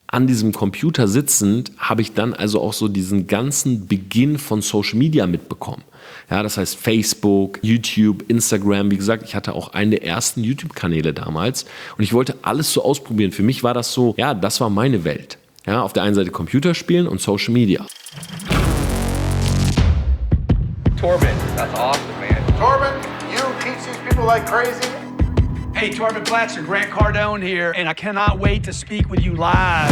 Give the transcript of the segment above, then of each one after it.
an diesem Computer sitzend habe ich dann also auch so diesen ganzen Beginn von Social Media mitbekommen. Ja, das heißt Facebook, YouTube, Instagram. Wie gesagt, ich hatte auch einen der ersten YouTube-Kanäle damals und ich wollte alles so ausprobieren. Für mich war das so, ja, das war meine Welt. Ja, auf der einen Seite Computerspielen und Social Media. Torben, that's awesome, man. Torben, you teach these people like crazy. Hey, Torben Blatcher, Grant Cardone here, and I cannot wait to speak with you live.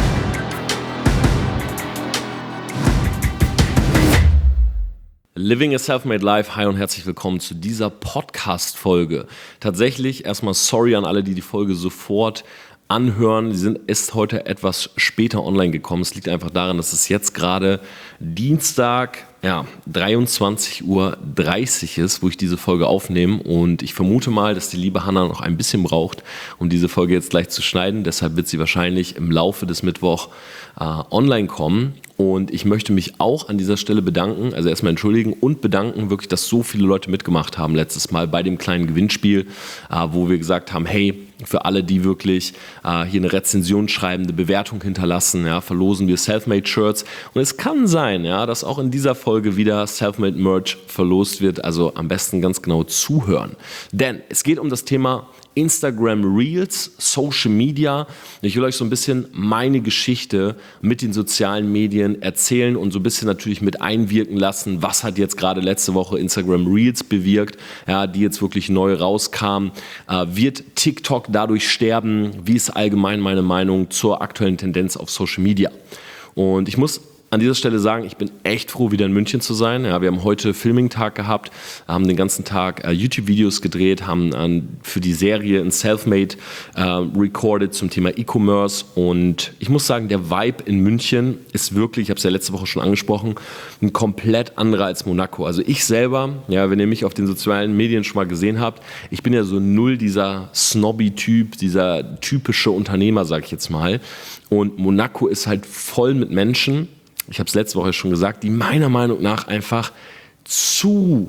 Living a Self-Made Life, hi und herzlich willkommen zu dieser Podcast-Folge. Tatsächlich erstmal sorry an alle, die die Folge sofort anhören. Die ist heute etwas später online gekommen. Es liegt einfach daran, dass es jetzt gerade Dienstag 23:30 Uhr ist, wo ich diese Folge aufnehme. Und ich vermute mal, dass die liebe Hannah noch ein bisschen braucht, um diese Folge jetzt gleich zu schneiden. Deshalb wird sie wahrscheinlich im Laufe des Mittwoch online kommen. Und ich möchte mich auch an dieser Stelle bedanken, also erstmal entschuldigen und bedanken wirklich, dass so viele Leute mitgemacht haben letztes Mal bei dem kleinen Gewinnspiel, wo wir gesagt haben, hey, für alle, die wirklich hier eine Rezension schreiben, eine Bewertung hinterlassen, ja, verlosen wir Selfmade Shirts. Und es kann sein, ja, dass auch in dieser Folge wieder Selfmade Merch verlost wird, also am besten ganz genau zuhören. Denn es geht um das Thema Instagram Reels, Social Media. Ich will euch so ein bisschen meine Geschichte mit den sozialen Medien erzählen und so ein bisschen natürlich mit einwirken lassen, was hat jetzt gerade letzte Woche Instagram Reels bewirkt, ja, die jetzt wirklich neu rauskamen. Wird TikTok dadurch sterben? Wie ist allgemein meine Meinung zur aktuellen Tendenz auf Social Media? Und ich muss an dieser Stelle sagen, ich bin echt froh, wieder in München zu sein. Ja, wir haben heute Filming-Tag gehabt, haben den ganzen Tag YouTube-Videos gedreht, haben für die Serie in Selfmade recorded zum Thema E-Commerce. Und ich muss sagen, der Vibe in München ist wirklich, ich habe es ja letzte Woche schon angesprochen, ein komplett anderer als Monaco. Also ich selber, ja, wenn ihr mich auf den sozialen Medien schon mal gesehen habt, ich bin ja so null dieser Snobby-Typ, dieser typische Unternehmer, sag ich jetzt mal. Und Monaco ist halt voll mit Menschen, ich habe es letzte Woche schon gesagt, die meiner Meinung nach einfach zu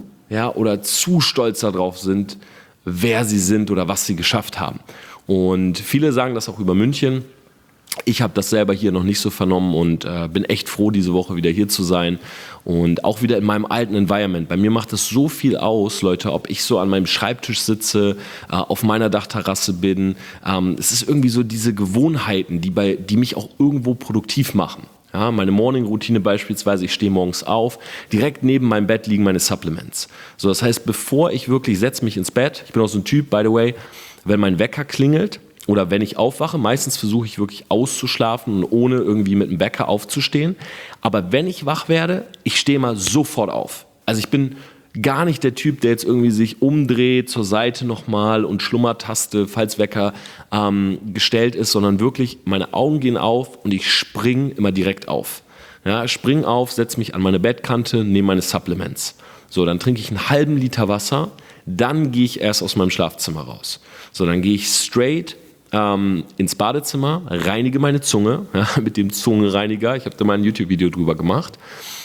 stolz darauf sind, wer sie sind oder was sie geschafft haben. Und viele sagen das auch über München. Ich habe das selber hier noch nicht so vernommen und bin echt froh, diese Woche wieder hier zu sein und auch wieder in meinem alten Environment. Bei mir macht es so viel aus, Leute, ob ich so an meinem Schreibtisch sitze, auf meiner Dachterrasse bin. Es ist irgendwie so diese Gewohnheiten, die mich auch irgendwo produktiv machen. Ja, meine Morning-Routine beispielsweise, ich stehe morgens auf, direkt neben meinem Bett liegen meine Supplements. So, das heißt, bevor ich wirklich setze mich ins Bett, ich bin auch so ein Typ, by the way, wenn mein Wecker klingelt oder wenn ich aufwache, meistens versuche ich wirklich auszuschlafen und ohne irgendwie mit dem Wecker aufzustehen. Aber wenn ich wach werde, ich stehe mal sofort auf. Also ich bin gar nicht der Typ, der jetzt irgendwie sich umdreht, zur Seite nochmal und Schlummertaste, falls Wecker gestellt ist, sondern wirklich, meine Augen gehen auf und ich springe immer direkt auf. Ja, spring auf, setze mich an meine Bettkante, nehme meine Supplements. So, dann trinke ich einen halben Liter Wasser, dann gehe ich erst aus meinem Schlafzimmer raus. So, dann gehe ich straight ins Badezimmer, reinige meine Zunge, ja, mit dem Zungenreiniger, ich habe da mal ein YouTube-Video drüber gemacht,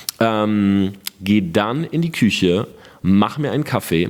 gehe dann in die Küche, mache mir einen Kaffee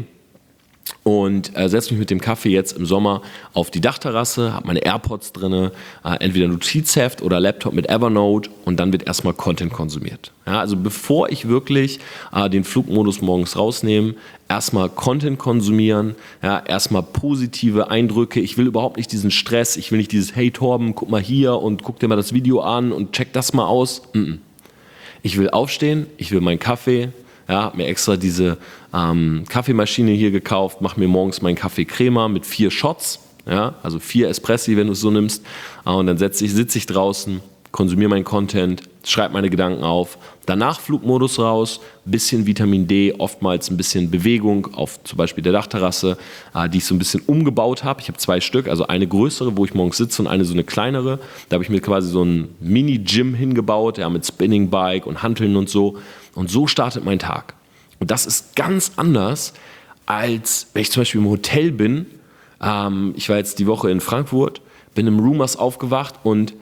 und setze mich mit dem Kaffee jetzt im Sommer auf die Dachterrasse, habe meine AirPods drin, entweder Notizheft oder Laptop mit Evernote und dann wird erstmal Content konsumiert. Ja, also bevor ich wirklich den Flugmodus morgens rausnehme, erstmal Content konsumieren, ja, erstmal positive Eindrücke. Ich will überhaupt nicht diesen Stress, ich will nicht dieses Hey Torben, guck mal hier und guck dir mal das Video an und check das mal aus. Ich will aufstehen, ich will meinen Kaffee, ja, habe mir extra diese Kaffeemaschine hier gekauft, mache mir morgens meinen Kaffee Crema mit 4 Shots, ja, also 4 Espressi, wenn du es so nimmst, und dann sitze ich draußen, konsumiere meinen Content, schreibe meine Gedanken auf, danach Flugmodus raus, bisschen Vitamin D, oftmals ein bisschen Bewegung auf zum Beispiel der Dachterrasse, die ich so ein bisschen umgebaut habe. Ich habe 2 Stück, also eine größere, wo ich morgens sitze und eine so eine kleinere. Da habe ich mir quasi so ein Mini-Gym hingebaut, ja, mit Spinning-Bike und Hanteln und so. Und so startet mein Tag. Und das ist ganz anders, als wenn ich zum Beispiel im Hotel bin. Ich war jetzt die Woche in Frankfurt, bin im Roomers aufgewacht und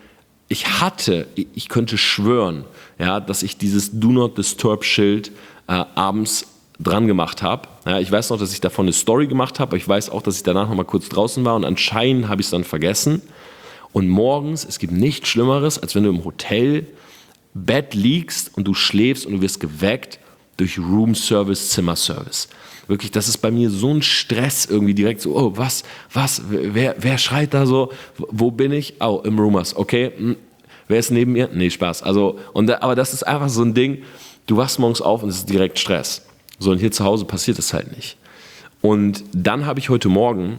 ich könnte schwören, ja, dass ich dieses Do Not Disturb Schild abends dran gemacht habe. Ja, ich weiß noch, dass ich davon eine Story gemacht habe, aber ich weiß auch, dass ich danach noch mal kurz draußen war und anscheinend habe ich es dann vergessen. Und morgens, es gibt nichts Schlimmeres, als wenn du im Hotelbett liegst und du schläfst und du wirst geweckt durch Roomservice, Zimmerservice. Wirklich, das ist bei mir so ein Stress irgendwie direkt so, oh, wer schreit da so, wo bin ich? Oh, im Roomers, okay, wer ist neben mir? Nee, Spaß. Also, aber das ist einfach so ein Ding, du wachst morgens auf und es ist direkt Stress. So, und hier zu Hause passiert es halt nicht. Und dann habe ich heute Morgen,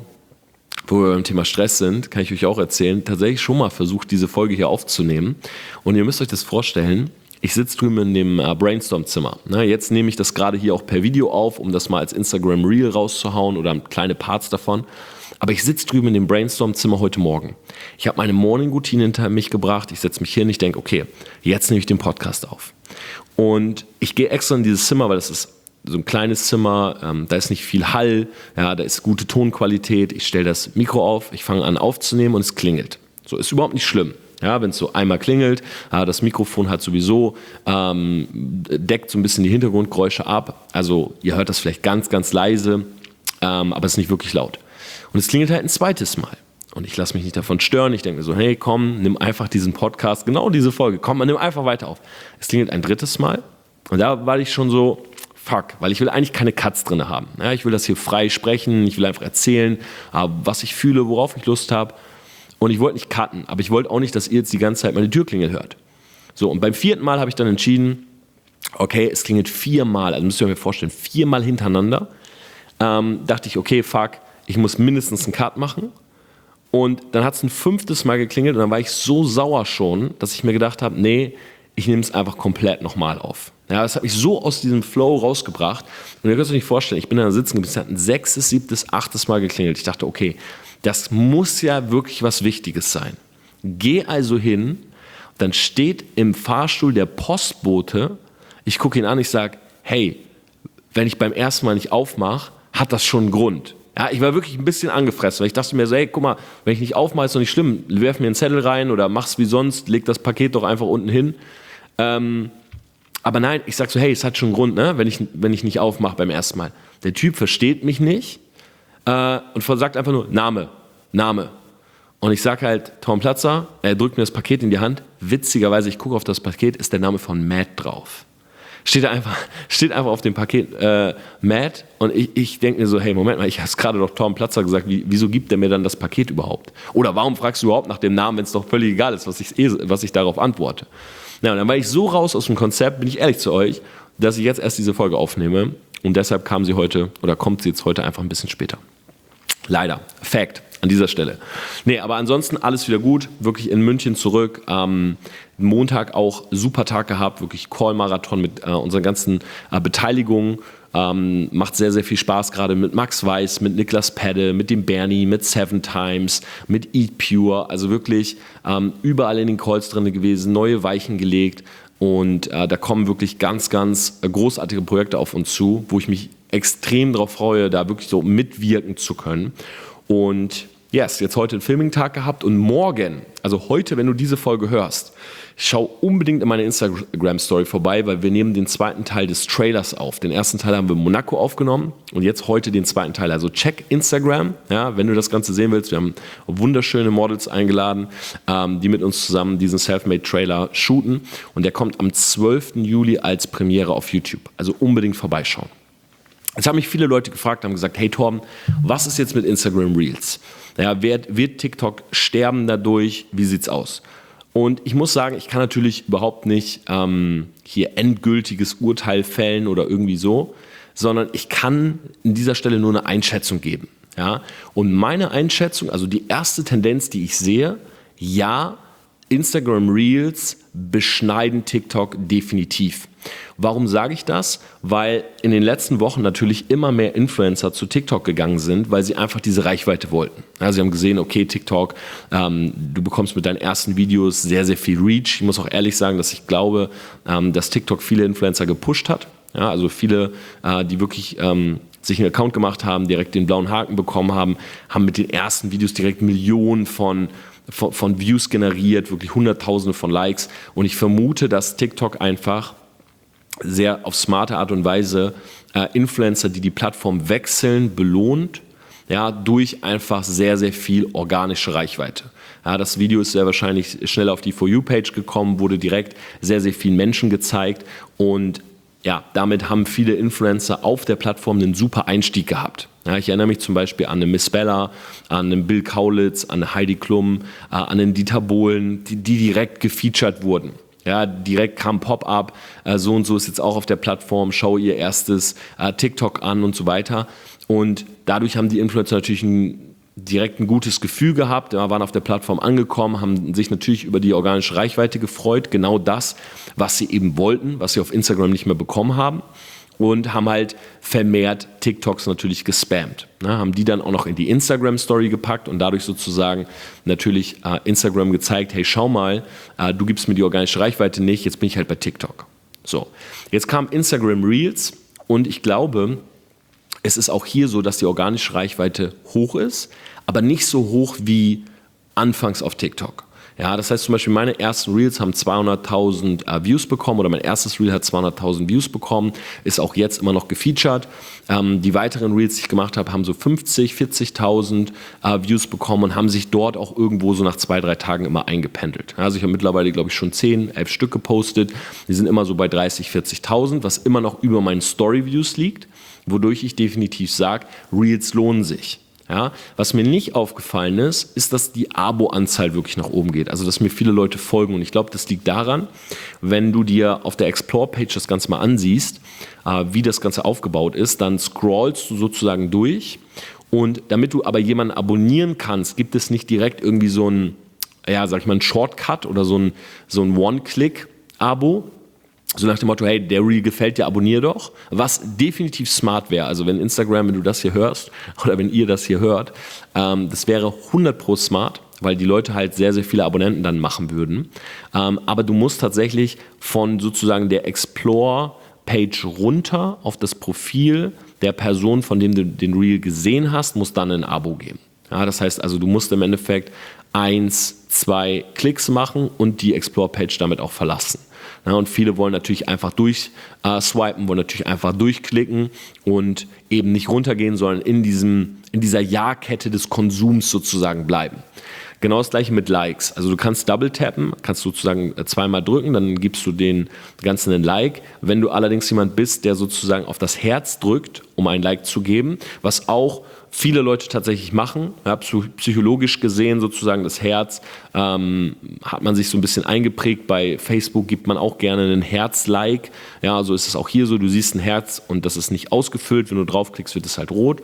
wo wir beim Thema Stress sind, kann ich euch auch erzählen, tatsächlich schon mal versucht, diese Folge hier aufzunehmen. Und ihr müsst euch das vorstellen, ich sitze drüben in dem Brainstorm-Zimmer. Jetzt nehme ich das gerade hier auch per Video auf, um das mal als Instagram-Reel rauszuhauen oder kleine Parts davon. Aber ich sitze drüben in dem Brainstorm-Zimmer heute Morgen. Ich habe meine Morning-Routine hinter mich gebracht. Ich setze mich hin und ich denke, okay, jetzt nehme ich den Podcast auf. Und ich gehe extra in dieses Zimmer, weil das ist so ein kleines Zimmer, da ist nicht viel Hall, ja, da ist gute Tonqualität. Ich stelle das Mikro auf, ich fange an aufzunehmen und es klingelt. So, ist überhaupt nicht schlimm. Ja, wenn es so einmal klingelt, das Mikrofon hat sowieso, deckt so ein bisschen die Hintergrundgeräusche ab. Also ihr hört das vielleicht ganz, ganz leise, aber es ist nicht wirklich laut. Und es klingelt halt ein zweites Mal. Und ich lasse mich nicht davon stören. Ich denke mir so, hey, komm, nimm einfach diesen Podcast, genau diese Folge, komm, nimm einfach weiter auf. Es klingelt ein drittes Mal. Und da war ich schon so, fuck, weil ich will eigentlich keine Cuts drin haben. Ja, ich will das hier frei sprechen, ich will einfach erzählen, was ich fühle, worauf ich Lust habe. Und ich wollte nicht cutten, aber ich wollte auch nicht, dass ihr jetzt die ganze Zeit meine Türklingel hört. So, und beim 4. Mal habe ich dann entschieden, okay, es klingelt 4 Mal, also müsst ihr euch vorstellen, 4 Mal hintereinander. Dachte ich, okay, fuck, ich muss mindestens einen Cut machen. Und dann hat es ein 5. Mal geklingelt und dann war ich so sauer schon, dass ich mir gedacht habe, nee, ich nehme es einfach komplett nochmal auf. Ja, das hat mich so aus diesem Flow rausgebracht. Und ihr könnt euch nicht vorstellen, ich bin da sitzen geblieben, es hat ein 6., 7., 8. Mal geklingelt. Ich dachte, okay, das muss ja wirklich was Wichtiges sein. Geh also hin, dann steht im Fahrstuhl der Postbote, ich gucke ihn an, ich sage, hey, wenn ich beim ersten Mal nicht aufmache, hat das schon einen Grund. Ja, ich war wirklich ein bisschen angefressen, weil ich dachte mir so, hey, guck mal, wenn ich nicht aufmache, ist doch nicht schlimm, werf mir einen Zettel rein oder mach's wie sonst, leg das Paket doch einfach unten hin. Aber nein, ich sag so, hey, es hat schon einen Grund, ne, wenn ich nicht aufmache beim ersten Mal. Der Typ versteht mich nicht und sagt einfach nur, Name. Und ich sag halt, Tom Platzer, er drückt mir das Paket in die Hand. Witzigerweise, ich gucke auf das Paket, ist der Name von Matt drauf. Steht einfach auf dem Paket Matt und ich denke mir so, hey, Moment mal, ich habe es gerade doch Tom Platzer gesagt, wieso gibt der mir dann das Paket überhaupt? Oder warum fragst du überhaupt nach dem Namen, wenn es doch völlig egal ist, was ich darauf antworte? Ja, und dann war ich so raus aus dem Konzept, bin ich ehrlich zu euch, dass ich jetzt erst diese Folge aufnehme und deshalb kommt sie jetzt heute einfach ein bisschen später. Leider. Fact. An dieser Stelle. Nee, aber ansonsten alles wieder gut. Wirklich in München zurück. Montag auch super Tag gehabt. Wirklich Call-Marathon mit unseren ganzen Beteiligungen. Macht sehr, sehr viel Spaß gerade mit Max Weiß, mit Niklas Pedde, mit dem Bernie, mit 7 Times, mit Eat Pure. Also wirklich überall in den Calls drin gewesen, neue Weichen gelegt. Und da kommen wirklich ganz, ganz großartige Projekte auf uns zu, wo ich mich extrem darauf freue, da wirklich so mitwirken zu können. Und yes, jetzt heute einen Filming-Tag gehabt und morgen, also heute, wenn du diese Folge hörst, schau unbedingt in meine Instagram-Story vorbei, weil wir nehmen den 2. Teil des Trailers auf. Den 1. Teil haben wir in Monaco aufgenommen und jetzt heute den 2. Teil. Also check Instagram, ja, wenn du das Ganze sehen willst. Wir haben wunderschöne Models eingeladen, die mit uns zusammen diesen Selfmade-Trailer shooten und der kommt am 12. Juli als Premiere auf YouTube. Also unbedingt vorbeischauen. Jetzt haben mich viele Leute gefragt, haben gesagt, hey Torben, was ist jetzt mit Instagram Reels? Ja, wird TikTok sterben dadurch? Wie sieht's aus? Und ich muss sagen, ich kann natürlich überhaupt nicht hier endgültiges Urteil fällen oder irgendwie so, sondern ich kann an dieser Stelle nur eine Einschätzung geben. Ja? Und meine Einschätzung, also die erste Tendenz, die ich sehe, ja, Instagram Reels beschneiden TikTok definitiv. Warum sage ich das? Weil in den letzten Wochen natürlich immer mehr Influencer zu TikTok gegangen sind, weil sie einfach diese Reichweite wollten. Ja, sie haben gesehen, okay, TikTok, du bekommst mit deinen ersten Videos sehr, sehr viel Reach. Ich muss auch ehrlich sagen, dass ich glaube, dass TikTok viele Influencer gepusht hat. Ja, also viele, die wirklich sich einen Account gemacht haben, direkt den blauen Haken bekommen haben, haben mit den ersten Videos direkt Millionen von Views generiert, wirklich Hunderttausende von Likes. Und ich vermute, dass TikTok einfach sehr auf smarte Art und Weise Influencer, die die Plattform wechseln, belohnt, ja, durch einfach sehr, sehr viel organische Reichweite. Ja, das Video ist sehr wahrscheinlich schnell auf die For You-Page gekommen, wurde direkt sehr, sehr vielen Menschen gezeigt und ja, damit haben viele Influencer auf der Plattform einen super Einstieg gehabt. Ja, ich erinnere mich zum Beispiel an eine Miss Bella, an einen Bill Kaulitz, an eine Heidi Klum, an einen Dieter Bohlen, die direkt gefeatured wurden. Ja, direkt kam Pop-up, so und so ist jetzt auch auf der Plattform, schau ihr erstes TikTok an und so weiter. Und dadurch haben die Influencer natürlich direkt ein gutes Gefühl gehabt, waren auf der Plattform angekommen, haben sich natürlich über die organische Reichweite gefreut, genau das, was sie eben wollten, was sie auf Instagram nicht mehr bekommen haben und haben halt vermehrt TikToks natürlich gespammt. Haben die dann auch noch in die Instagram-Story gepackt und dadurch sozusagen natürlich Instagram gezeigt, hey, schau mal, du gibst mir die organische Reichweite nicht, jetzt bin ich halt bei TikTok. So, jetzt kam Instagram Reels und ich glaube, es ist auch hier so, dass die organische Reichweite hoch ist, aber nicht so hoch wie anfangs auf TikTok. Ja, das heißt zum Beispiel, meine ersten Reels haben 200.000 Views bekommen oder mein erstes Reel hat 200.000 Views bekommen, ist auch jetzt immer noch gefeatured. Die weiteren Reels, die ich gemacht habe, haben so 50.000, 40.000 Views bekommen und haben sich dort auch irgendwo so nach 2-3 Tagen immer eingependelt. Also ich habe mittlerweile, glaube ich, schon 10, 11 Stück gepostet. Die sind immer so bei 30.000, 40.000, was immer noch über meinen Story-Views liegt, wodurch ich definitiv sage, Reels lohnen sich. Ja, was mir nicht aufgefallen ist, ist, dass die Abo-Anzahl wirklich nach oben geht. Also, dass mir viele Leute folgen. Und ich glaube, das liegt daran, wenn du dir auf der Explore-Page das Ganze mal ansiehst, wie das Ganze aufgebaut ist, dann scrollst du sozusagen durch. Und damit du aber jemanden abonnieren kannst, gibt es nicht direkt irgendwie so ein, ja, sag ich mal, ein Shortcut oder so ein One-Click-Abo. So nach dem Motto, hey, der Reel gefällt dir, abonnier doch. Was definitiv smart wäre, also wenn Instagram, wenn du das hier hörst oder wenn ihr das hier hört, das wäre 100% smart, weil die Leute halt sehr, sehr viele Abonnenten dann machen würden. Aber du musst tatsächlich von sozusagen der Explore-Page runter auf das Profil der Person, von dem du den Reel gesehen hast, musst dann ein Abo geben. Ja, das heißt also, du musst im Endeffekt 1, 2 Klicks machen und die Explore-Page damit auch verlassen. Ja, und viele wollen natürlich einfach durchswipen, wollen natürlich einfach durchklicken und eben nicht runtergehen, sondern in dieser Ja-Kette des Konsums sozusagen bleiben. Genau das gleiche mit Likes. Also du kannst Double tappen, kannst sozusagen zweimal drücken, dann gibst du den Ganzen einen Like. Wenn du allerdings jemand bist, der sozusagen auf das Herz drückt, um ein Like zu geben, was auch viele Leute tatsächlich machen, ja, psychologisch gesehen sozusagen das Herz, hat man sich so ein bisschen eingeprägt. Bei Facebook gibt man auch gerne einen Herz-Like. Ja, also ist es auch hier so, du siehst ein Herz und das ist nicht ausgefüllt. Wenn du draufklickst, wird es halt rot.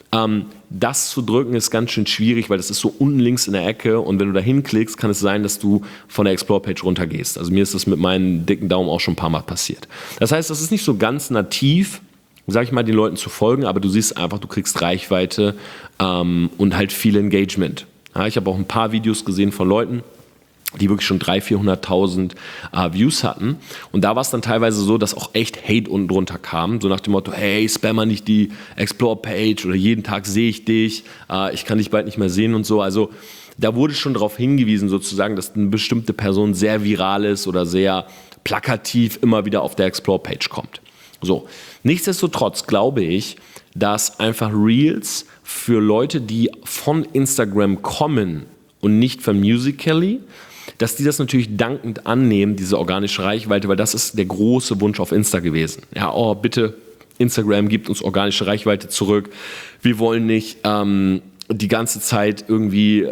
Das zu drücken ist ganz schön schwierig, weil das ist so unten links in der Ecke und wenn du da hinklickst, kann es sein, dass du von der Explore-Page runtergehst. Also mir ist das mit meinem dicken Daumen auch schon ein paar Mal passiert. Das heißt, das ist nicht so ganz nativ, sag ich mal, den Leuten zu folgen, aber du siehst einfach, du kriegst Reichweite und halt viel Engagement. Ja, ich habe auch ein paar Videos gesehen von Leuten, die wirklich schon 300.000, 400.000 Views hatten. Und da war es dann teilweise so, dass auch echt Hate unten drunter kam. So nach dem Motto, hey, spammer nicht die Explore-Page oder jeden Tag sehe ich dich, ich kann dich bald nicht mehr sehen und so. Also da wurde schon darauf hingewiesen sozusagen, dass eine bestimmte Person sehr viral ist oder sehr plakativ immer wieder auf der Explore-Page kommt. So, nichtsdestotrotz glaube ich, dass einfach Reels für Leute, die von Instagram kommen und nicht von Musical.ly, dass die das natürlich dankend annehmen, diese organische Reichweite, weil das ist der große Wunsch auf Insta gewesen. Ja, oh, bitte, Instagram gibt uns organische Reichweite zurück. Wir wollen nicht die ganze Zeit irgendwie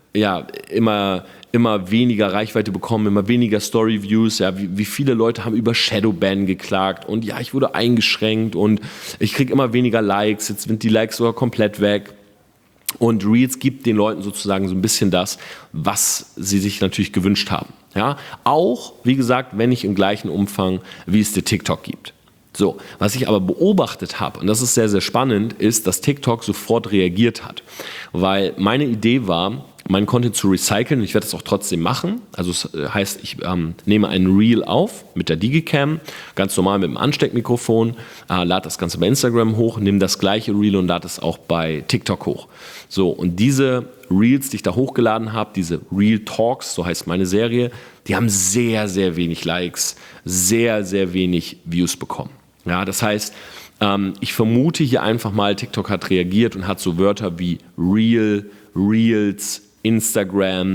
immer weniger Reichweite bekommen, immer weniger Story-Views. Ja, wie viele Leute haben über Shadowban geklagt und ja, ich wurde eingeschränkt und ich kriege immer weniger Likes, jetzt sind die Likes sogar komplett weg. Und Reels gibt den Leuten sozusagen so ein bisschen das, was sie sich natürlich gewünscht haben. Ja? Auch, wie gesagt, wenn nicht im gleichen Umfang, wie es der TikTok gibt. So, was ich aber beobachtet habe, und das ist sehr, sehr spannend, ist, dass TikTok sofort reagiert hat. Weil meine Idee war, meinen Content zu recyceln und ich werde das auch trotzdem machen. Also das heißt, ich nehme einen Reel auf mit der Digicam, ganz normal mit dem Ansteckmikrofon, lade das Ganze bei Instagram hoch, nehme das gleiche Reel und lade es auch bei TikTok hoch. So, und diese Reels, die ich da hochgeladen habe, diese Reel Talks, so heißt meine Serie, die haben sehr, sehr wenig Likes, sehr, sehr wenig Views bekommen. Ja, das heißt, ich vermute hier einfach mal, TikTok hat reagiert und hat so Wörter wie Reel, Reels, Instagram,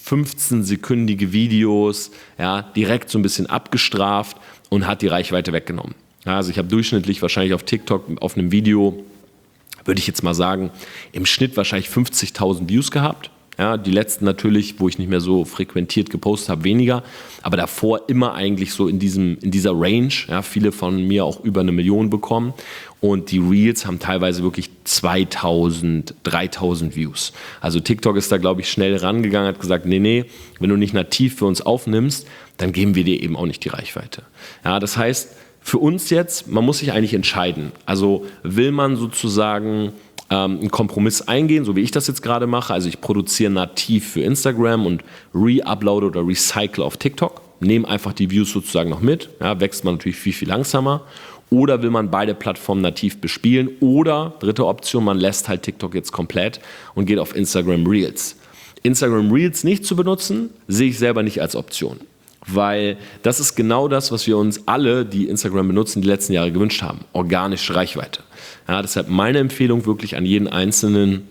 15-sekündige Videos, ja, direkt so ein bisschen abgestraft und hat die Reichweite weggenommen. Ja, also ich habe durchschnittlich wahrscheinlich auf TikTok auf einem Video, würde ich jetzt mal sagen, im Schnitt wahrscheinlich 50.000 Views gehabt. Ja, die letzten natürlich, wo ich nicht mehr so frequentiert gepostet habe, weniger. Aber davor immer eigentlich so in dieser Range. Ja, viele von mir auch über 1 Million bekommen. Und die Reels haben teilweise wirklich 2.000, 3.000 Views. Also TikTok ist da, glaube ich, schnell rangegangen, hat gesagt, nee, wenn du nicht nativ für uns aufnimmst, dann geben wir dir eben auch nicht die Reichweite. Ja, das heißt, für uns jetzt, man muss sich eigentlich entscheiden. Also will man sozusagen einen Kompromiss eingehen, so wie ich das jetzt gerade mache. Also ich produziere nativ für Instagram und re-uploade oder recycle auf TikTok. Nehme einfach die Views sozusagen noch mit. Ja, wächst man natürlich viel, viel langsamer. Oder will man beide Plattformen nativ bespielen? Oder, dritte Option, man lässt halt TikTok jetzt komplett und geht auf Instagram Reels. Instagram Reels nicht zu benutzen, sehe ich selber nicht als Option. Weil das ist genau das, was wir uns alle, die Instagram benutzen, die letzten Jahre gewünscht haben. Organische Reichweite. Ja, deshalb meine Empfehlung wirklich an jeden Einzelnen,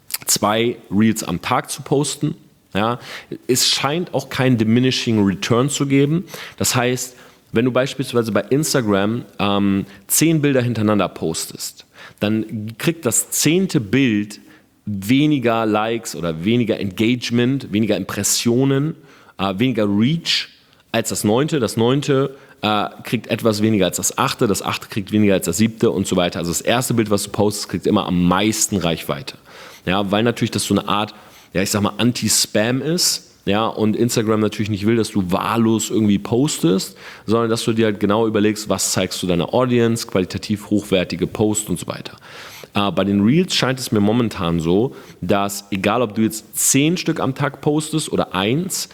2 Reels am Tag zu posten. Ja, es scheint auch kein diminishing return zu geben. Das heißt, wenn du beispielsweise bei Instagram 10 Bilder hintereinander postest, dann kriegt das 10. Bild weniger Likes oder weniger Engagement, weniger Impressionen, weniger Reach als das 9. Das 9. Kriegt etwas weniger als das 8. Das 8. kriegt weniger als das 7. und so weiter. Also das erste Bild, was du postest, kriegt immer am meisten Reichweite. Ja, weil natürlich das so eine Art, ja, ich sag mal, Anti-Spam ist. Ja, und Instagram natürlich nicht will, dass du wahllos irgendwie postest, sondern dass du dir halt genau überlegst, was zeigst du deiner Audience, qualitativ hochwertige Posts und so weiter. Bei den Reels scheint es mir momentan so, dass egal ob du jetzt 10 Stück am Tag postest oder 1,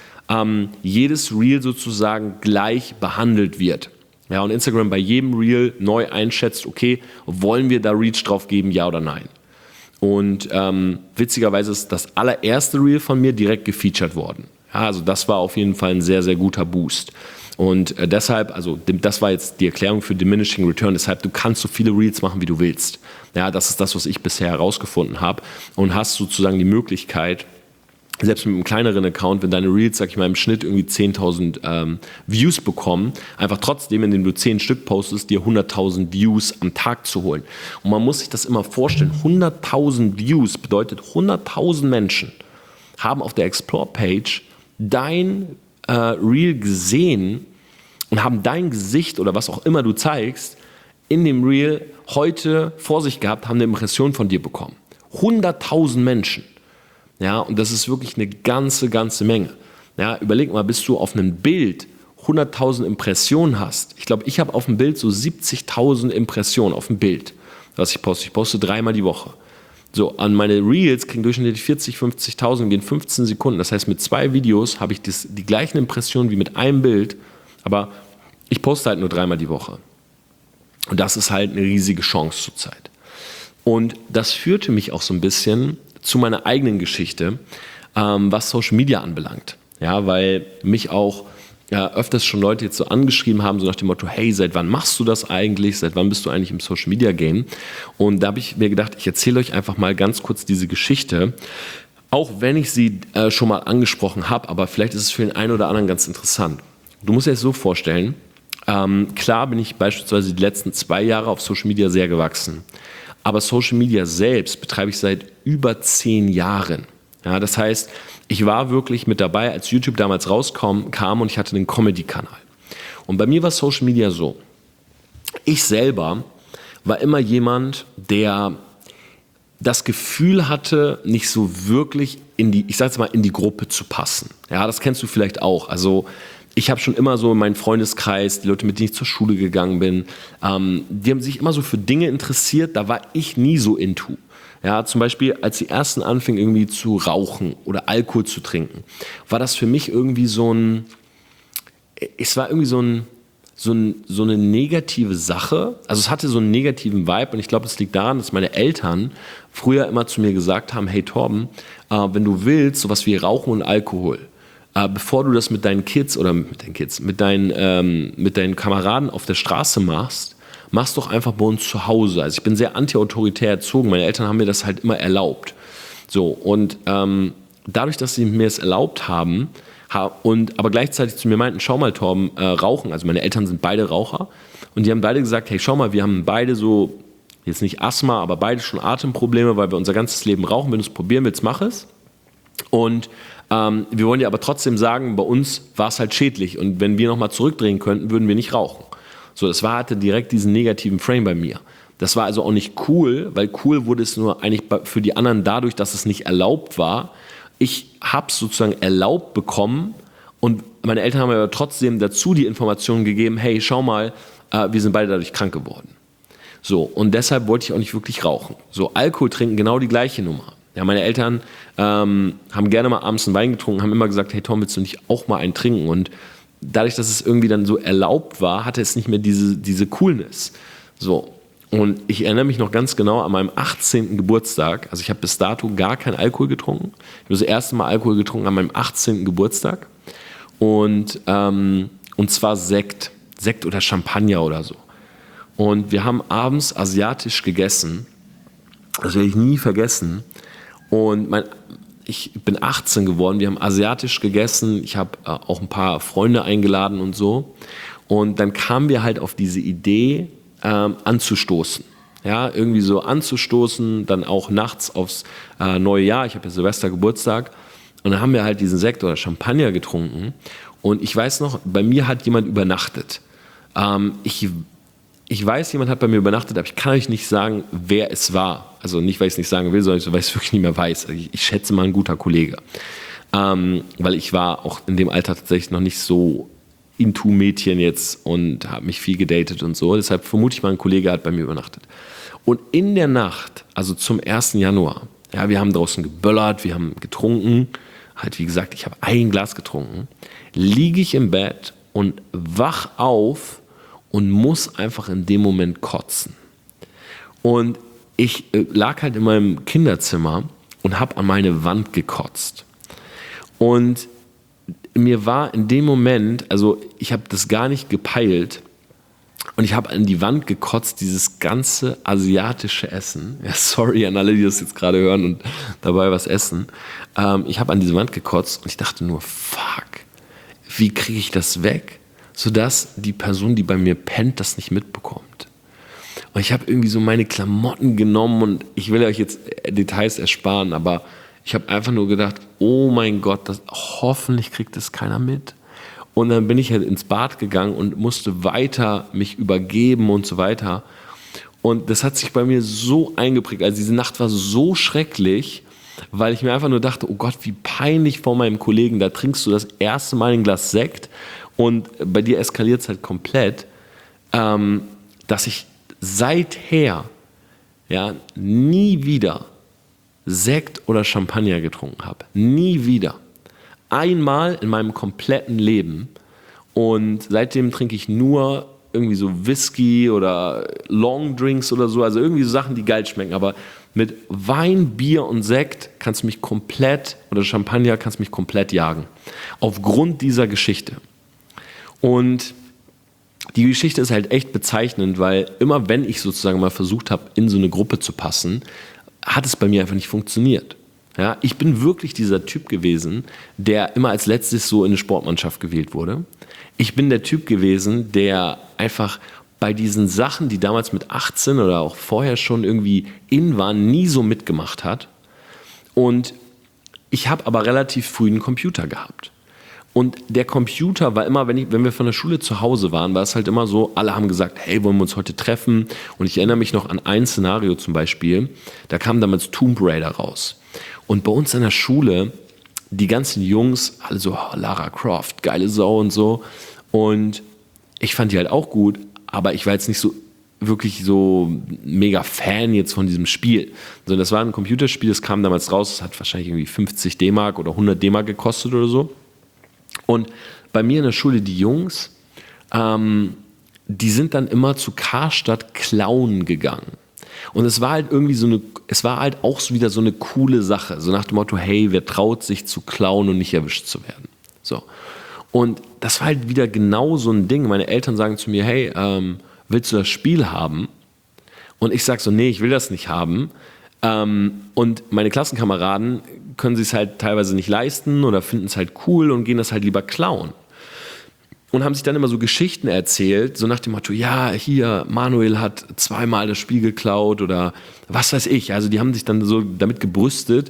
jedes Reel sozusagen gleich behandelt wird. Ja, und Instagram bei jedem Reel neu einschätzt, okay, wollen wir da Reach drauf geben, ja oder nein? Und witzigerweise ist das allererste Reel von mir direkt gefeatured worden. Ja, also das war auf jeden Fall ein sehr, sehr guter Boost. Und deshalb, also das war jetzt die Erklärung für Diminishing Return, deshalb du kannst so viele Reels machen, wie du willst. Ja, das ist das, was ich bisher herausgefunden habe und hast sozusagen die Möglichkeit, selbst mit einem kleineren Account, wenn deine Reels, sag ich mal, im Schnitt irgendwie 10.000 Views bekommen, einfach trotzdem, indem du 10 Stück postest, dir 100.000 Views am Tag zu holen. Und man muss sich das immer vorstellen, 100.000 Views bedeutet 100.000 Menschen haben auf der Explore-Page dein Reel gesehen und haben dein Gesicht oder was auch immer du zeigst, in dem Reel heute vor sich gehabt, haben eine Impression von dir bekommen. 100.000 Menschen. Ja, und das ist wirklich eine ganze Menge. Ja, überleg mal, bis du auf einem Bild 100.000 Impressionen hast. Ich glaube, ich habe auf dem Bild so 70.000 Impressionen auf dem Bild, was ich poste. Ich poste 3-mal die Woche. So, an meine Reels kriegen durchschnittlich 40.000, 50.000, gehen 15 Sekunden. Das heißt, mit 2 Videos habe ich die gleichen Impressionen wie mit einem Bild, aber ich poste halt nur 3-mal die Woche. Und das ist halt eine riesige Chance zurzeit. Und das führte mich auch so ein bisschen zu meiner eigenen Geschichte, was Social Media anbelangt. Ja, weil mich auch öfters schon Leute jetzt so angeschrieben haben, so nach dem Motto, hey, seit wann machst du das eigentlich? Seit wann bist du eigentlich im Social Media Game? Und da habe ich mir gedacht, ich erzähle euch einfach mal ganz kurz diese Geschichte, auch wenn ich sie schon mal angesprochen habe, aber vielleicht ist es für den einen oder anderen ganz interessant. Du musst dir das so vorstellen, klar bin ich beispielsweise die letzten 2 Jahre auf Social Media sehr gewachsen. Aber Social Media selbst betreibe ich seit über 10 Jahren. Ja, das heißt, ich war wirklich mit dabei, als YouTube damals rauskam und ich hatte einen Comedy-Kanal. Und bei mir war Social Media so. Ich selber war immer jemand, der das Gefühl hatte, nicht so wirklich in die Gruppe zu passen. Ja, das kennst du vielleicht auch. Also ich habe schon immer so in meinem Freundeskreis, die Leute, mit denen ich zur Schule gegangen bin, die haben sich immer so für Dinge interessiert, da war ich nie so into. Ja, zum Beispiel, als die ersten anfingen irgendwie zu rauchen oder Alkohol zu trinken, war das für mich irgendwie so eine negative Sache. Also es hatte so einen negativen Vibe und ich glaube, das liegt daran, dass meine Eltern früher immer zu mir gesagt haben, hey Torben, wenn du willst, sowas wie Rauchen und Alkohol, bevor du das mit deinen Kids oder mit deinen Kameraden auf der Straße machst doch einfach bei uns zu Hause. Also ich bin sehr anti-autoritär erzogen. Meine Eltern haben mir das halt immer erlaubt. So, und dadurch, dass sie mir es erlaubt haben, aber gleichzeitig zu mir meinten, schau mal Torben, Rauchen, also meine Eltern sind beide Raucher und die haben beide gesagt, hey schau mal, wir haben beide so, jetzt nicht Asthma, aber beide schon Atemprobleme, weil wir unser ganzes Leben rauchen, wenn du es probieren willst, mach es. Und wir wollen dir aber trotzdem sagen, bei uns war es halt schädlich und wenn wir nochmal zurückdrehen könnten, würden wir nicht rauchen. So, hatte direkt diesen negativen Frame bei mir. Das war also auch nicht cool, weil cool wurde es nur eigentlich für die anderen dadurch, dass es nicht erlaubt war. Ich habe es sozusagen erlaubt bekommen und meine Eltern haben mir aber trotzdem dazu die Informationen gegeben, hey, schau mal, wir sind beide dadurch krank geworden. So, und deshalb wollte ich auch nicht wirklich rauchen. So, Alkohol trinken, genau die gleiche Nummer. Ja, meine Eltern haben gerne mal abends einen Wein getrunken, haben immer gesagt, hey Tom, willst du nicht auch mal einen trinken? Und dadurch, dass es irgendwie dann so erlaubt war, hatte es nicht mehr diese Coolness. So. Und ich erinnere mich noch ganz genau an meinem 18. Geburtstag. Also ich habe bis dato gar keinen Alkohol getrunken. Ich habe das erste Mal Alkohol getrunken an meinem 18. Geburtstag. Und zwar Sekt oder Champagner oder so. Und wir haben abends asiatisch gegessen. Das werde ich nie vergessen. Und ich bin 18 geworden. Wir haben asiatisch gegessen. Ich habe auch ein paar Freunde eingeladen und so. Und dann kamen wir halt auf diese Idee, anzustoßen. Ja, irgendwie so anzustoßen, dann auch nachts aufs neue Jahr. Ich habe ja Silvester Geburtstag. Und dann haben wir halt diesen Sekt oder Champagner getrunken. Und ich weiß noch, bei mir hat jemand übernachtet. Ich weiß, jemand hat bei mir übernachtet, aber ich kann euch nicht sagen, wer es war. Also nicht, weil ich es nicht sagen will, sondern weil ich es wirklich nicht mehr weiß. Also ich schätze mal ein guter Kollege. Weil ich war auch in dem Alter tatsächlich noch nicht so into Mädchen jetzt und habe mich viel gedatet und so. Deshalb vermute ich mal, ein Kollege hat bei mir übernachtet. Und in der Nacht, also zum 1. Januar, ja, wir haben draußen geböllert, wir haben getrunken. Halt, wie gesagt, ich habe ein Glas getrunken. Liege ich im Bett und wach auf und muss einfach in dem Moment kotzen. Und ich lag halt in meinem Kinderzimmer und habe an meine Wand gekotzt. Und mir war in dem Moment, also ich habe das gar nicht gepeilt und ich habe an die Wand gekotzt, dieses ganze asiatische Essen. Ja, sorry an alle, die das jetzt gerade hören und dabei was essen. Ich habe an diese Wand gekotzt und ich dachte nur, fuck, wie kriege ich das weg, sodass die Person, die bei mir pennt, das nicht mitbekommt. Und ich habe irgendwie so meine Klamotten genommen und ich will euch jetzt Details ersparen, aber ich habe einfach nur gedacht, oh mein Gott, hoffentlich kriegt das keiner mit. Und dann bin ich halt ins Bad gegangen und musste weiter mich übergeben und so weiter. Und das hat sich bei mir so eingeprägt. Also diese Nacht war so schrecklich, weil ich mir einfach nur dachte, oh Gott, wie peinlich vor meinem Kollegen. Da trinkst du das erste Mal ein Glas Sekt und bei dir eskaliert es halt komplett, dass ich seither nie wieder Sekt oder Champagner getrunken habe. Nie wieder. Einmal in meinem kompletten Leben. Und seitdem trinke ich nur irgendwie so Whisky oder Longdrinks oder so. Also irgendwie so Sachen, die geil schmecken. Aber mit Wein, Bier und Sekt kannst du mich komplett, oder Champagner kannst du mich komplett jagen. Aufgrund dieser Geschichte. Und die Geschichte ist halt echt bezeichnend, weil immer wenn ich sozusagen mal versucht habe, in so eine Gruppe zu passen, hat es bei mir einfach nicht funktioniert. Ja, ich bin wirklich dieser Typ gewesen, der immer als letztes so in eine Sportmannschaft gewählt wurde. Ich bin der Typ gewesen, der einfach bei diesen Sachen, die damals mit 18 oder auch vorher schon irgendwie in waren, nie so mitgemacht hat. Und ich habe aber relativ früh einen Computer gehabt. Und der Computer war immer, wenn wir von der Schule zu Hause waren, war es halt immer so, alle haben gesagt, hey, wollen wir uns heute treffen? Und ich erinnere mich noch an ein Szenario zum Beispiel, da kam damals Tomb Raider raus. Und bei uns in der Schule, die ganzen Jungs, alle so, oh, Lara Croft, geile Sau und so. Und ich fand die halt auch gut, aber ich war jetzt nicht so wirklich so mega Fan jetzt von diesem Spiel. Also das war ein Computerspiel, das kam damals raus, das hat wahrscheinlich irgendwie 50 D-Mark oder 100 D-Mark gekostet oder so. Und bei mir in der Schule, die Jungs, die sind dann immer zu Karstadt klauen gegangen. Und es war halt irgendwie es war halt auch wieder so eine coole Sache. So nach dem Motto, hey, wer traut sich zu klauen und nicht erwischt zu werden? So. Und das war halt wieder genau so ein Ding. Meine Eltern sagen zu mir, hey, willst du das Spiel haben? Und ich sage so, nee, ich will das nicht haben. Und meine Klassenkameraden können sich es halt teilweise nicht leisten oder finden es halt cool und gehen das halt lieber klauen. Und haben sich dann immer so Geschichten erzählt, so nach dem Motto, ja, hier, Manuel hat 2-mal das Spiel geklaut oder was weiß ich. Also die haben sich dann so damit gebrüstet,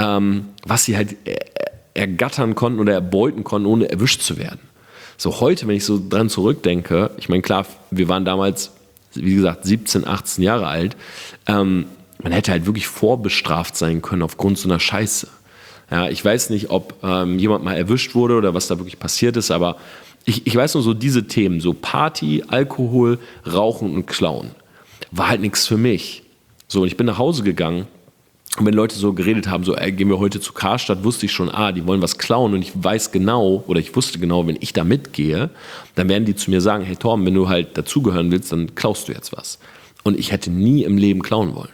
was sie halt ergattern konnten oder erbeuten konnten, ohne erwischt zu werden. So heute, wenn ich so dran zurückdenke, ich meine, klar, wir waren damals, wie gesagt, 17, 18 Jahre alt, man hätte halt wirklich vorbestraft sein können aufgrund so einer Scheiße. Ja, ich weiß nicht, ob jemand mal erwischt wurde oder was da wirklich passiert ist, aber ich weiß nur so diese Themen, so Party, Alkohol, Rauchen und Klauen, war halt nichts für mich. So, und ich bin nach Hause gegangen und wenn Leute so geredet haben, so, gehen wir heute zu Karstadt, wusste ich schon, die wollen was klauen und ich weiß genau, oder ich wusste genau, wenn ich da mitgehe, dann werden die zu mir sagen, hey Torben, wenn du halt dazugehören willst, dann klaust du jetzt was. Und ich hätte nie im Leben klauen wollen.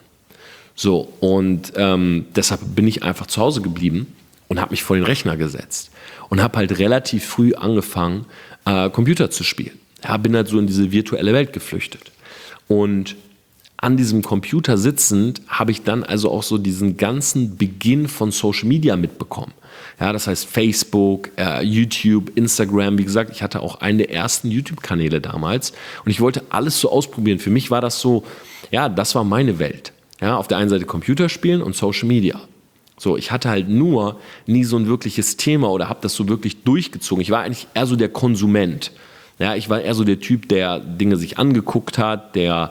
So, und deshalb bin ich einfach zu Hause geblieben und habe mich vor den Rechner gesetzt und habe halt relativ früh angefangen, Computer zu spielen. Ja, bin halt so in diese virtuelle Welt geflüchtet. Und an diesem Computer sitzend habe ich dann also auch so diesen ganzen Beginn von Social Media mitbekommen. Ja, das heißt Facebook, YouTube, Instagram. Wie gesagt, ich hatte auch einen der ersten YouTube-Kanäle damals und ich wollte alles so ausprobieren. Für mich war das so, ja, das war meine Welt. Ja, auf der einen Seite Computerspielen und Social Media. So, ich hatte halt nur nie so ein wirkliches Thema oder habe das so wirklich durchgezogen. Ich war eigentlich eher so der Konsument. Ja, ich war eher so der Typ, der Dinge sich angeguckt hat, der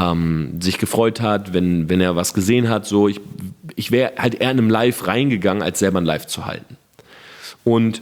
sich gefreut hat, wenn er was gesehen hat. So, ich wäre halt eher in einem Live reingegangen, als selber ein Live zu halten. Und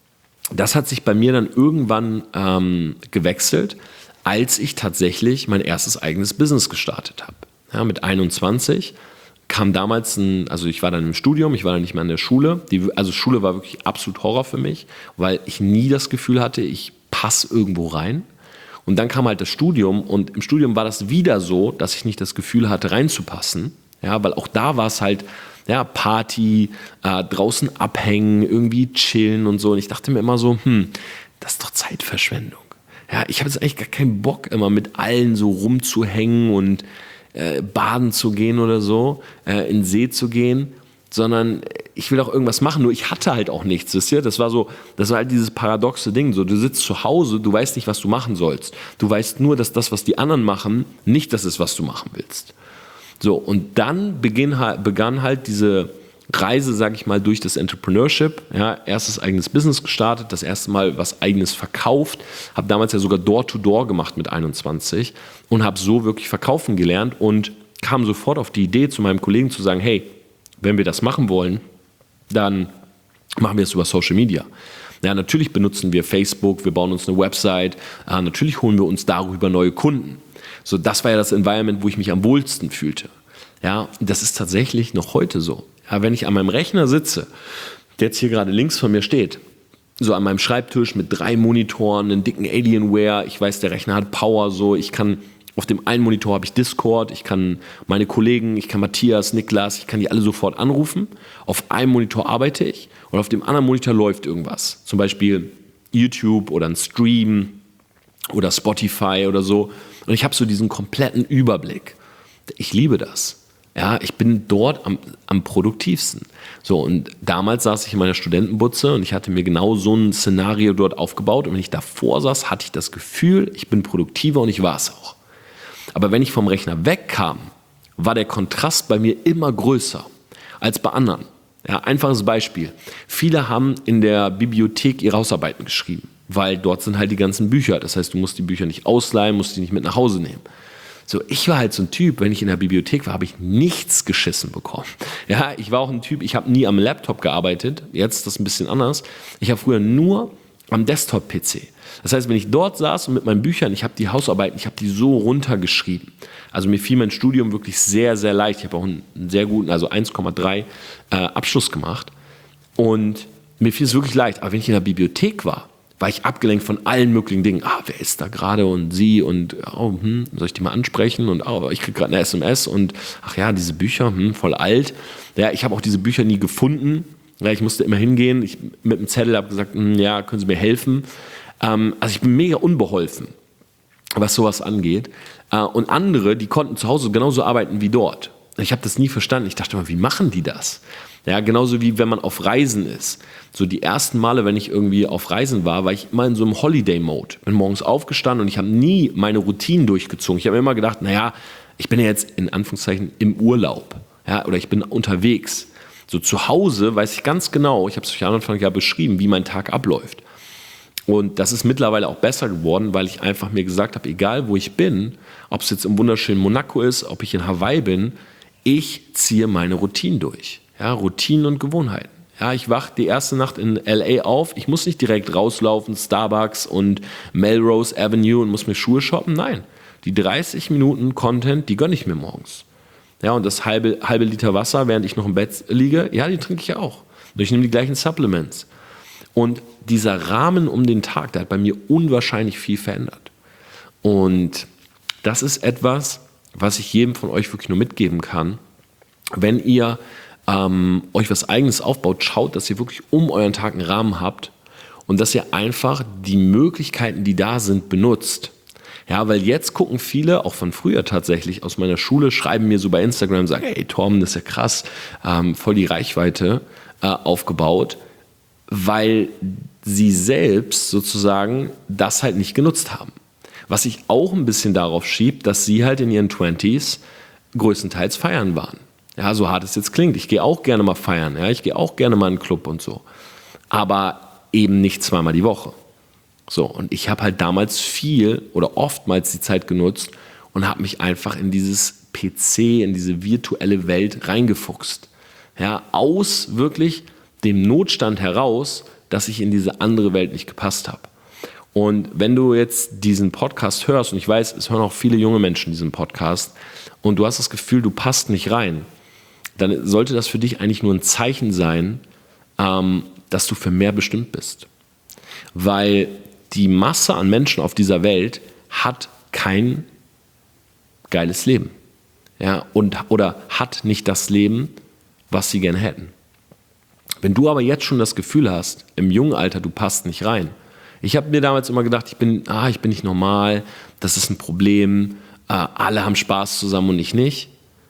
das hat sich bei mir dann irgendwann gewechselt, als ich tatsächlich mein erstes eigenes Business gestartet habe. Ja, mit 21 kam damals also ich war dann im Studium, ich war dann nicht mehr an der Schule. Also Schule war wirklich absolut Horror für mich, weil ich nie das Gefühl hatte, ich passe irgendwo rein. Und dann kam halt das Studium und im Studium war das wieder so, dass ich nicht das Gefühl hatte, reinzupassen. Ja, weil auch da war es halt, ja, Party, draußen abhängen, irgendwie chillen und so. Und ich dachte mir immer so, das ist doch Zeitverschwendung. Ja, ich habe jetzt eigentlich gar keinen Bock, immer mit allen so rumzuhängen und baden zu gehen oder so, in den See zu gehen, sondern ich will auch irgendwas machen, nur ich hatte halt auch nichts, wisst ihr? Das war halt dieses paradoxe Ding, so, du sitzt zu Hause, du weißt nicht, was du machen sollst. Du weißt nur, dass das, was die anderen machen, nicht das ist, was du machen willst. So, und dann begann halt diese Reise, sag ich mal, durch das Entrepreneurship. Ja, erstes eigenes Business gestartet, das erste Mal was eigenes verkauft, habe damals ja sogar Door-to-Door gemacht mit 21 und habe so wirklich verkaufen gelernt und kam sofort auf die Idee, zu meinem Kollegen zu sagen, hey, wenn wir das machen wollen, dann machen wir es über Social Media. Ja, natürlich benutzen wir Facebook, wir bauen uns eine Website, natürlich holen wir uns darüber neue Kunden. So, das war ja das Environment, wo ich mich am wohlsten fühlte. Ja, das ist tatsächlich noch heute so. Ja, wenn ich an meinem Rechner sitze, der jetzt hier gerade links von mir steht, so an meinem Schreibtisch mit 3 Monitoren, einen dicken Alienware, ich weiß, der Rechner hat Power, so, ich kann, auf dem einen Monitor habe ich Discord, ich kann meine Kollegen, ich kann Matthias, Niklas, ich kann die alle sofort anrufen. Auf einem Monitor arbeite ich und auf dem anderen Monitor läuft irgendwas. Zum Beispiel YouTube oder ein Stream oder Spotify oder so. Und ich habe so diesen kompletten Überblick. Ich liebe das. Ja, ich bin dort am produktivsten. So, und damals saß ich in meiner Studentenbutze und ich hatte mir genau so ein Szenario dort aufgebaut. Und wenn ich davor saß, hatte ich das Gefühl, ich bin produktiver und ich war es auch. Aber wenn ich vom Rechner wegkam, war der Kontrast bei mir immer größer als bei anderen. Ja, einfaches Beispiel. Viele haben in der Bibliothek ihre Hausarbeiten geschrieben, weil dort sind halt die ganzen Bücher. Das heißt, du musst die Bücher nicht ausleihen, musst die nicht mit nach Hause nehmen. So, ich war halt so ein Typ, wenn ich in der Bibliothek war, habe ich nichts geschissen bekommen. Ja, ich war auch ein Typ, ich habe nie am Laptop gearbeitet, jetzt ist das ein bisschen anders. Ich habe früher nur am Desktop-PC. Das heißt, wenn ich dort saß und mit meinen Büchern, ich habe die Hausarbeiten, ich habe die so runtergeschrieben. Also mir fiel mein Studium wirklich sehr, sehr leicht. Ich habe auch einen sehr guten, also 1,3 Abschluss gemacht. Und mir fiel es wirklich leicht. Aber wenn ich in der Bibliothek war ich abgelenkt von allen möglichen Dingen. Wer ist da gerade und sie und soll ich die mal ansprechen? Und ich kriege gerade eine SMS und ach ja, diese Bücher, voll alt. Ja, ich habe auch diese Bücher nie gefunden. Ja, ich musste immer hingehen. Ich mit dem Zettel habe gesagt, ja, können Sie mir helfen? Also ich bin mega unbeholfen, was sowas angeht. Und andere, die konnten zu Hause genauso arbeiten wie dort. Ich habe das nie verstanden. Ich dachte immer, wie machen die das? Ja, genauso wie wenn man auf Reisen ist. So die ersten Male, wenn ich irgendwie auf Reisen war ich immer in so einem Holiday-Mode. Bin morgens aufgestanden und ich habe nie meine Routinen durchgezogen. Ich habe mir immer gedacht, naja, ich bin ja jetzt in Anführungszeichen im Urlaub. Ja, oder ich bin unterwegs. So zu Hause weiß ich ganz genau, ich habe es euch am Anfang ja beschrieben, wie mein Tag abläuft. Und das ist mittlerweile auch besser geworden, weil ich einfach mir gesagt habe, egal wo ich bin, ob es jetzt im wunderschönen Monaco ist, ob ich in Hawaii bin, ich ziehe meine Routinen durch. Ja, Routinen und Gewohnheiten. Ja, ich wache die erste Nacht in LA auf, ich muss nicht direkt rauslaufen, Starbucks und Melrose Avenue und muss mir Schuhe shoppen. Nein, die 30 Minuten Content, die gönne ich mir morgens. Ja, und das halbe Liter Wasser, während ich noch im Bett liege, ja, die trinke ich ja auch. Und ich nehme die gleichen Supplements. Und dieser Rahmen um den Tag, der hat bei mir unwahrscheinlich viel verändert. Und das ist etwas, was ich jedem von euch wirklich nur mitgeben kann. Wenn ihr euch was Eigenes aufbaut, schaut, dass ihr wirklich um euren Tag einen Rahmen habt und dass ihr einfach die Möglichkeiten, die da sind, benutzt. Ja, weil jetzt gucken viele, auch von früher tatsächlich, aus meiner Schule, schreiben mir so bei Instagram, sagen, hey Torben, das ist ja krass, voll die Reichweite aufgebaut, weil sie selbst sozusagen das halt nicht genutzt haben. Was ich auch ein bisschen darauf schiebe, dass sie halt in ihren 20s größtenteils feiern waren. Ja, so hart es jetzt klingt. Ich gehe auch gerne mal feiern, ja, ich gehe auch gerne mal in einen Club und so. Aber eben nicht zweimal die Woche. So, und ich habe halt damals viel oder oftmals die Zeit genutzt und habe mich einfach in dieses PC, in diese virtuelle Welt reingefuchst. Ja, aus wirklich dem Notstand heraus, dass ich in diese andere Welt nicht gepasst habe. Und wenn du jetzt diesen Podcast hörst, und ich weiß, es hören auch viele junge Menschen diesen Podcast, und du hast das Gefühl, du passt nicht rein, dann sollte das für dich eigentlich nur ein Zeichen sein, dass du für mehr bestimmt bist. Weil die Masse an Menschen auf dieser Welt hat kein geiles Leben. Ja, oder hat nicht das Leben, was sie gerne hätten. Wenn du aber jetzt schon das Gefühl hast, im jungen Alter, du passt nicht rein. Ich habe mir damals immer gedacht, ich bin nicht normal, das ist ein Problem, alle haben Spaß zusammen und ich nicht.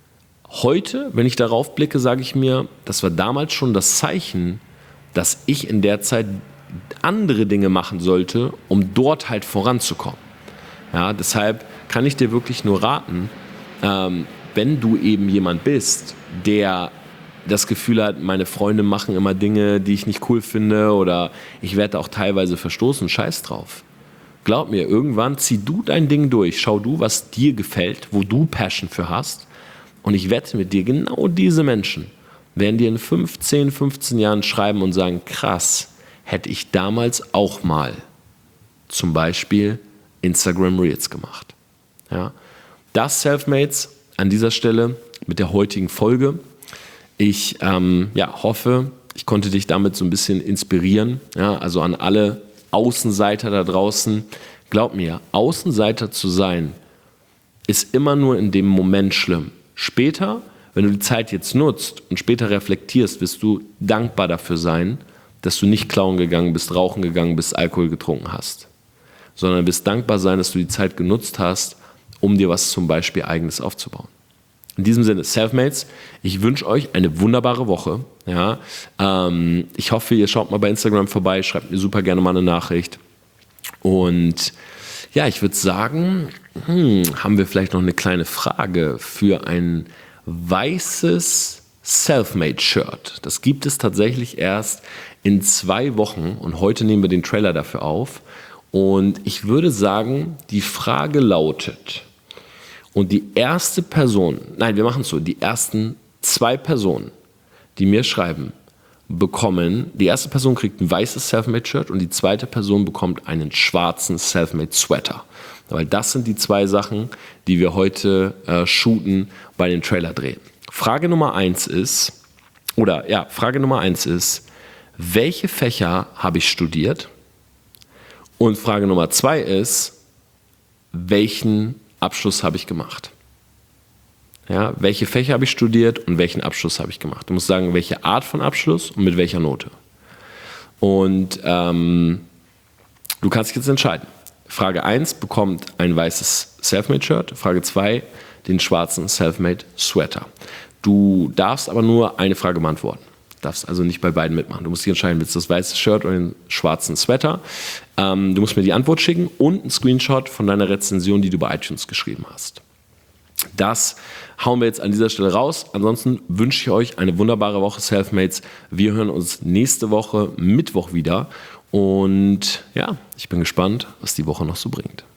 Heute, wenn ich darauf blicke, sage ich mir, das war damals schon das Zeichen, dass ich in der Zeit andere Dinge machen sollte, um dort halt voranzukommen. Ja, deshalb kann ich dir wirklich nur raten, wenn du eben jemand bist, der das Gefühl hat, meine Freunde machen immer Dinge, die ich nicht cool finde oder ich werde auch teilweise verstoßen, scheiß drauf. Glaub mir, irgendwann zieh du dein Ding durch, schau du, was dir gefällt, wo du Passion für hast und ich wette mit dir, genau diese Menschen werden dir in 15 Jahren schreiben und sagen, krass, hätte ich damals auch mal zum Beispiel Instagram Reels gemacht. Ja? Das Selfmates an dieser Stelle mit der heutigen Folge. Ich hoffe, ich konnte dich damit so ein bisschen inspirieren. Ja? Also an alle Außenseiter da draußen, glaub mir, Außenseiter zu sein, ist immer nur in dem Moment schlimm. Später, wenn du die Zeit jetzt nutzt und später reflektierst, wirst du dankbar dafür sein, dass du nicht klauen gegangen bist, rauchen gegangen bist, Alkohol getrunken hast. Sondern wirst dankbar sein, dass du die Zeit genutzt hast, um dir was zum Beispiel Eigenes aufzubauen. In diesem Sinne, Selfmates, ich wünsche euch eine wunderbare Woche. Ja, ich hoffe, ihr schaut mal bei Instagram vorbei, schreibt mir super gerne mal eine Nachricht. Und ja, ich würde sagen, haben wir vielleicht noch eine kleine Frage für ein weißes Selfmade-Shirt. Das gibt es tatsächlich erst in 2 Wochen und heute nehmen wir den Trailer dafür auf. Und ich würde sagen, die Frage lautet, und die erste Person, nein, wir machen es so, die ersten 2 Personen, die mir schreiben, bekommen, die erste Person kriegt ein weißes Selfmade-Shirt und die zweite Person bekommt einen schwarzen Selfmade-Sweater. Weil das sind die 2 Sachen, die wir heute shooten, bei den Trailer drehen. Frage Nummer 1 ist, welche Fächer habe ich studiert? Und Frage Nummer 2 ist, welchen Abschluss habe ich gemacht? Ja, welche Fächer habe ich studiert und welchen Abschluss habe ich gemacht? Du musst sagen, welche Art von Abschluss und mit welcher Note. Und du kannst dich jetzt entscheiden. Frage 1 bekommt ein weißes Selfmade-Shirt. Frage 2, den schwarzen Selfmade Sweater. Du darfst aber nur eine Frage beantworten. Du darfst also nicht bei beiden mitmachen. Du musst dich entscheiden, willst du das weiße Shirt oder den schwarzen Sweater. Du musst mir die Antwort schicken und einen Screenshot von deiner Rezension, die du bei iTunes geschrieben hast. Das hauen wir jetzt an dieser Stelle raus. Ansonsten wünsche ich euch eine wunderbare Woche Selfmates. Wir hören uns nächste Woche Mittwoch wieder. Und ja, ich bin gespannt, was die Woche noch so bringt.